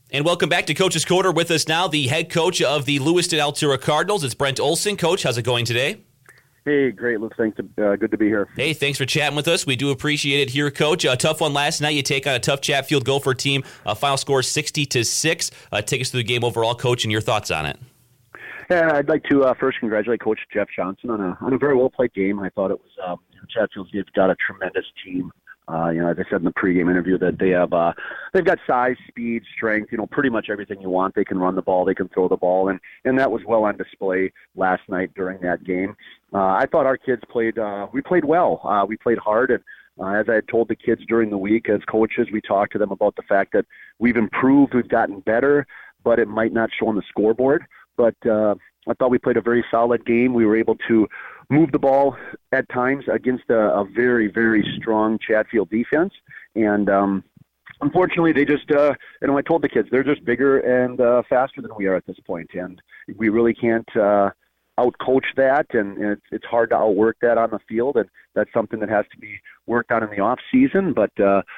And welcome back to Coach's Corner. With us now, the head coach of the Lewiston Altura Cardinals. It's Brent Olson. Coach, how's it going today? Hey, great. Luke, thanks. Good to be here. Hey, thanks for chatting with us. We do appreciate it here, Coach. A tough one last night. You take on a tough Chatfield Gopher team. Final score 60-6. Take us through the game overall, Coach, and your thoughts on it. Yeah, I'd like to first congratulate Coach Jeff Johnson on a very well played game. I thought it was Chatfield's got a tremendous team. As I said in the pregame interview, that they've got size, speed, strength, pretty much everything you want. They can run the ball, they can throw the ball, and that was well on display last night during that game. I thought our kids played well. We played hard, and as I had told the kids during the week, as coaches, we talked to them about the fact that we've improved, we've gotten better, but it might not show on the scoreboard. But I thought we played a very solid game. We were able to move the ball at times against a very, very strong Chatfield defense. And unfortunately, they just, I told the kids, they're just bigger and faster than we are at this point. And we really can't out-coach that, and it's hard to outwork that on the field. And that's something that has to be worked on in the off-season. But,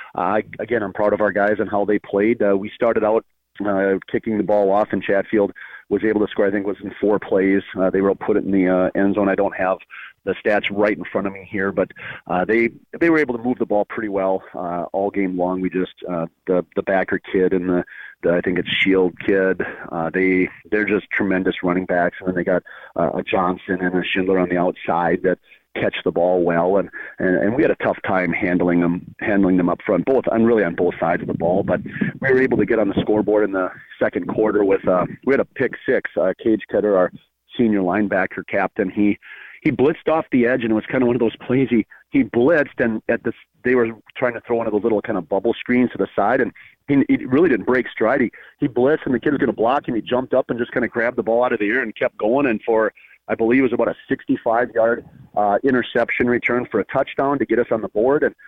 again, I'm proud of our guys and how they played. We started out kicking the ball off, and Chatfield was able to score, I think it was in 4 plays. They were able to put it in the end zone. I don't have the stats right in front of me here, but they were able to move the ball pretty well all game long. We just, the backer kid and the I think it's Shield kid, they're just tremendous running backs. And then they got a Johnson and a Schindler on the outside that catch the ball well, and we had a tough time handling them up front, really on both sides of the ball. But we were able to get on the scoreboard in the second quarter with we had a pick six. Cage Cutter, our senior linebacker captain, he blitzed off the edge, and it was kind of one of those plays. He blitzed, and they were trying to throw one of those little kind of bubble screens to the side, and he really didn't break stride. He blitzed, and the kid was going to block him. He jumped up and just kind of grabbed the ball out of the air and kept going, and for I believe it was about a 65-yard interception return for a touchdown to get us on the board, and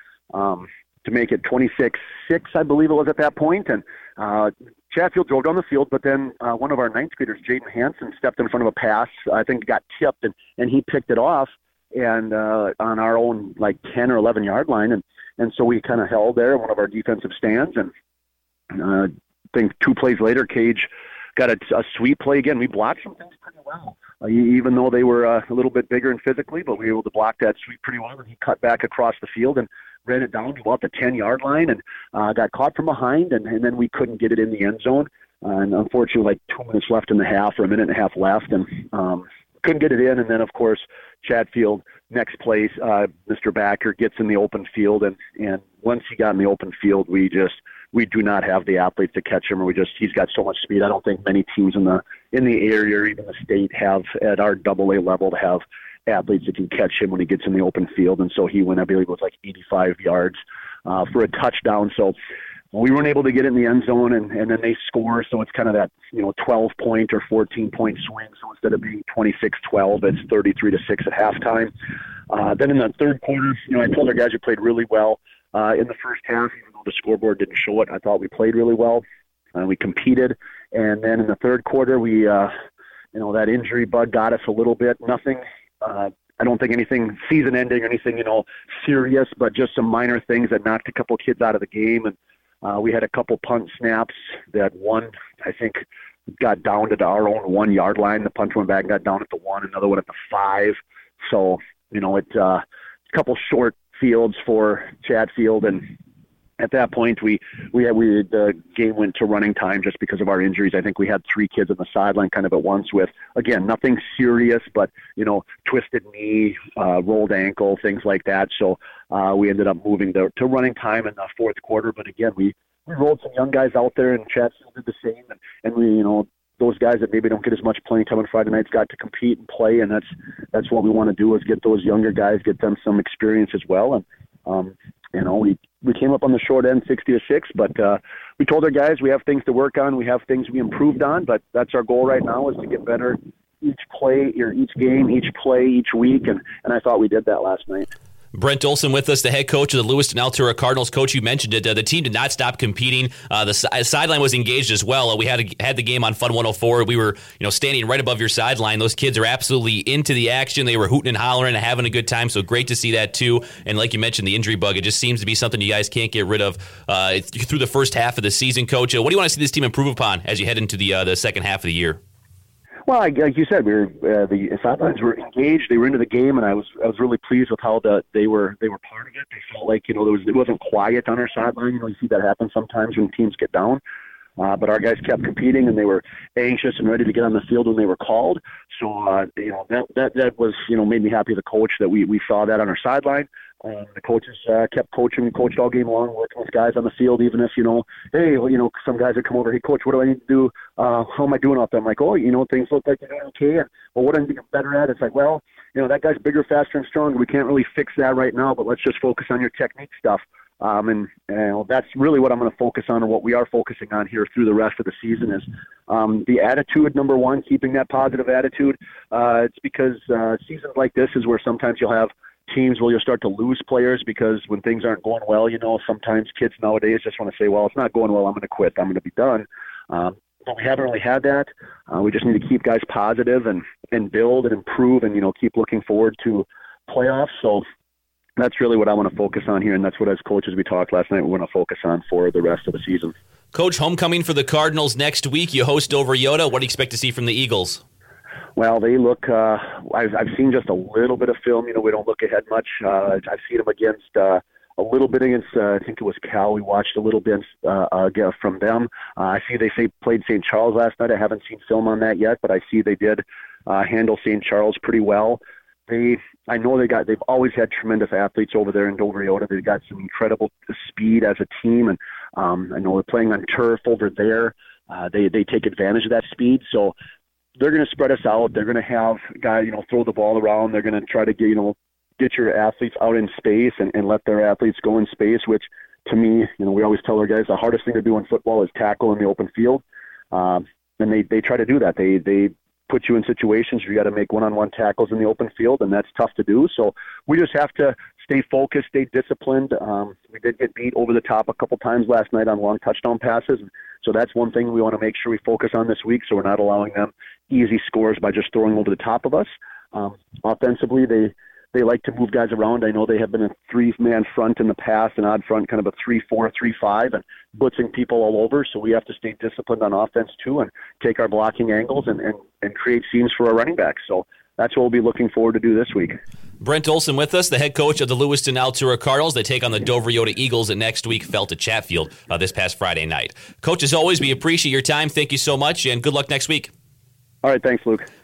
to make it 26-6, I believe it was at that point. And Chatfield drove down the field, but then one of our ninth graders, Jaden Hansen, stepped in front of a pass. I think got tipped, and he picked it off and on our own 10 or 11-yard line, and so we kind of held there in one of our defensive stands. And I think 2 plays later, Cage got a sweep play again. We blocked some things pretty well, even though they were a little bit bigger and physically, but we were able to block that sweep pretty well. And he cut back across the field and ran it down to about the 10-yard line, and got caught from behind, and then we couldn't get it in the end zone. And unfortunately, 2 minutes left in the half, or a minute and a half left, and couldn't get it in. And then, of course, Chatfield, next place, Mr. Backer gets in the open field, and once he got in the open field, we do not have the athletes to catch him, or he's got so much speed. I don't think many teams in the area or even the state have at our AA level to have athletes that can catch him when he gets in the open field. And so he went, I believe it was 85 yards for a touchdown. So we weren't able to get in the end zone, and then they score. So it's kind of that 12-point or 14-point swing. So instead of being 26-12, it's 33-6 at halftime. Then in the third quarter, I told our guys we played really well in the first half, even though the scoreboard didn't show it. I thought we played really well. We competed, and then in the third quarter, we that injury bug got us a little bit. Nothing. I don't think anything season-ending or anything, serious, but just some minor things that knocked a couple kids out of the game. And we had a couple punt snaps that one, I think, got down to our own 1-yard line. The punt went back and got down at the 1, another one at the 5. So, it's a couple short fields for Chatfield, and at that point, the game went to running time just because of our injuries. I think we had 3 kids on the sideline kind of at once with, again, nothing serious, but, twisted knee, rolled ankle, things like that. So we ended up moving to running time in the fourth quarter. But, again, we rolled some young guys out there, and Chatfield did the same. And we, those guys that maybe don't get as much playing time on Friday nights got to compete and play, and that's what we want to do, is get those younger guys, get them some experience as well. And, we came up on the short end 60-6, but we told our guys we have things to work on. We have things we improved on, but that's our goal right now, is to get better each play, or each game, each play, each week, and I thought we did that last night. Brent Olson with us, the head coach of the Lewiston Altura Cardinals. Coach, you mentioned it. The team did not stop competing. The sideline was engaged as well. We had the game on Fun 104. We were standing right above your sideline. Those kids are absolutely into the action. They were hooting and hollering and having a good time, so great to see that too. And like you mentioned, the injury bug, it just seems to be something you guys can't get rid of through the first half of the season. Coach, what do you want to see this team improve upon as you head into the second half of the year? Well, like you said, the sidelines were engaged. They were into the game, and I was really pleased with how they were part of it. They felt like it wasn't quiet on our sideline. You see that happen sometimes when teams get down. But our guys kept competing, and they were anxious and ready to get on the field when they were called. So that was made me happy as a coach that we saw that on our sideline. The coaches kept coaching. We coached all game long, working with guys on the field, even if, some guys would come over, hey, coach, what do I need to do? How am I doing out there? I'm like, things look like they're doing okay. Well, what am I getting better at? It's like, well, that guy's bigger, faster, and stronger. We can't really fix that right now, but let's just focus on your technique stuff. And that's really what I'm going to focus on, and what we are focusing on here through the rest of the season is the attitude, number one, keeping that positive attitude. It's because seasons like this is where sometimes you'll have teams where you'll start to lose players because when things aren't going well, sometimes kids nowadays just want to say, well, it's not going well, I'm going to quit, I'm going to be done. But we haven't really had that. We just need to keep guys positive and build and improve and, keep looking forward to playoffs. So that's really what I want to focus on here, and that's what, as coaches, we talked last night, we want to focus on for the rest of the season. Coach, homecoming for the Cardinals next week. You host over Yoda. What do you expect to see from the Eagles? Well, they look. I've seen just a little bit of film. We don't look ahead much. I've seen them against a little bit against. I think it was Cal. We watched a little bit from them. I see they played St. Charles last night. I haven't seen film on that yet, but I see they did handle St. Charles pretty well. I know they've always had tremendous athletes over there in Dover Yoda. They've got some incredible speed as a team, and I know they're playing on turf over there. They take advantage of that speed, so they're going to spread us out. They're going to have guys, throw the ball around. They're going to try to get your athletes out in space and let their athletes go in space, which to me, we always tell our guys the hardest thing to do in football is tackle in the open field. And they try to do that. They put you in situations where you got to make one-on-one tackles in the open field, and that's tough to do. So we just have to stay focused, stay disciplined. We did get beat over the top a couple times last night on long touchdown passes. So that's one thing we want to make sure we focus on this week, so we're not allowing them easy scores by just throwing over the top of us. Offensively, they like to move guys around. I know they have been a three-man front in the past, an odd front, kind of a 3-4, 3-5, and blitzing people all over. So we have to stay disciplined on offense too and take our blocking angles and create seams for our running backs. So that's what we'll be looking forward to do this week. Brent Olson with us, the head coach of the Lewiston Altura Cardinals. They take on the Dover Yoda Eagles, and next week fell to Chatfield this past Friday night. Coach, as always, we appreciate your time. Thank you so much, and good luck next week. All right, thanks, Luke.